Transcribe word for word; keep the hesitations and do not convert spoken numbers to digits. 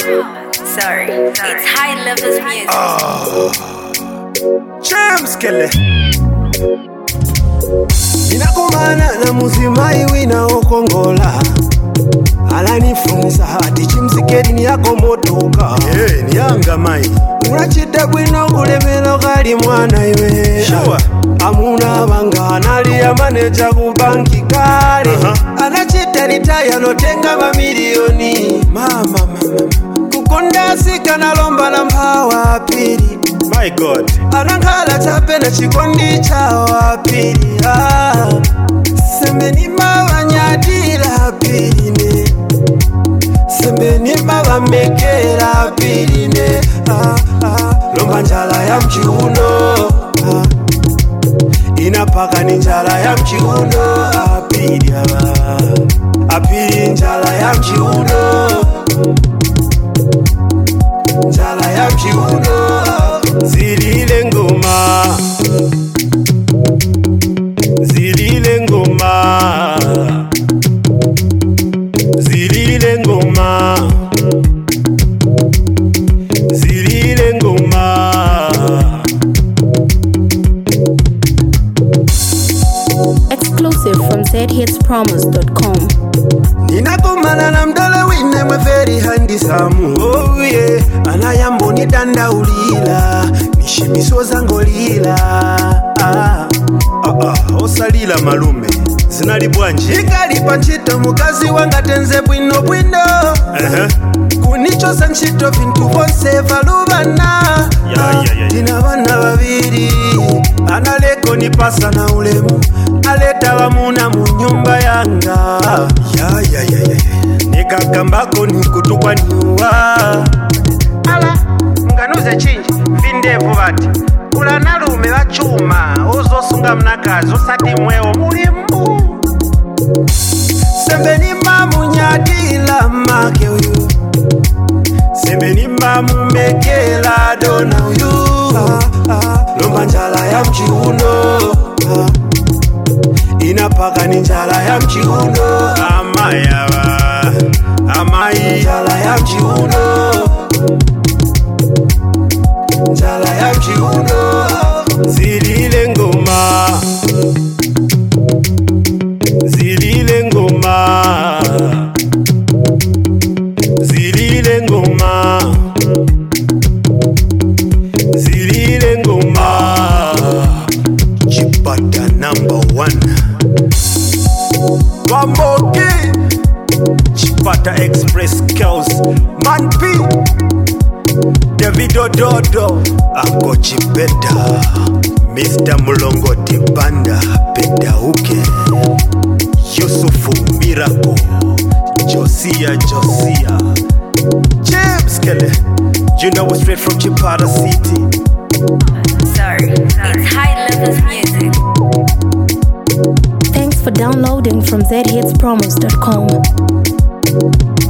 Sorry, it's high levels music. Oh, James Kelly. Ninakumana na muzimai wina okongola. Alanifunza hati chimzikeri ni yako motoka. Hey, ni yanga mai. Unachita bwino kulemelo gali mwana iwe. Sure. Amuna banga nali ya maneja kubanki kare. Uh-huh. Anachita ritaya notenga mamilioni. Mama mama. Kukonda sika na lomba na mpawa pili. My God. Anankala chape na chikondi chawa pili. Ah. Sembeni mawa nyadila pili ne. Sembeni mawa mekela pili ne. Ah, ah. Lomba njala ya mchiuno. Ah. Inapaka ni njala ya mchiuno. Apili ah. Apili njala ya mchiuno. Njala ya mchiuno. Zilile ngoma. Zilile ngoma. Zilile ngoma. Zilile ngoma. Exclusive from z hits promos dot com. Ninakumana na mdole wine mwe very handsome. Oh yeah. Anayambo ni danda ulila. Nishimiso zangolila. Ah. Ah ah. Osalila malume. Zinali bwanji. Ikalipa nchito mukazi wanga tenze bwino bwino. Uh-huh. Kunicho sanchito vintu vonse valubana. Yeah, yeah, yeah. Tina wana waviri. Analeko ni pasa na ulemu. Aleta wamuna munyumba yanga. Ya ya ya ya. Nikakambako ni kutukwa niwa. Ala, mganuze chinji. Vindevu vati. Kula nalume wa chuma. Ozo sunga mnakazi. Osati mweo mulimu. Sembeni mamu nyadila make uyu. Sembeni mamu mekela dona uyu. Ah, ah. Lomba njala ya mchiuno. Ah. Inapaka ni njala ya mchiuno. Amaya wa Amai njala ya mchiuno. Njala ya mchiuno. Zilile ngoma. Zilile ngoma. Zilile ngoma. Zilile ngoma. Chipata number one. Wamboki Chipata Express Girls Man P Davido Dodo Anko Chipeta Mister Mulongoti Banda Penda Uke Yusufu Miracle Josia Josia James Kelly. You know we're straight from Chipata City. Sorry, it's high levels music. Thanks for downloading from z hits promos dot com.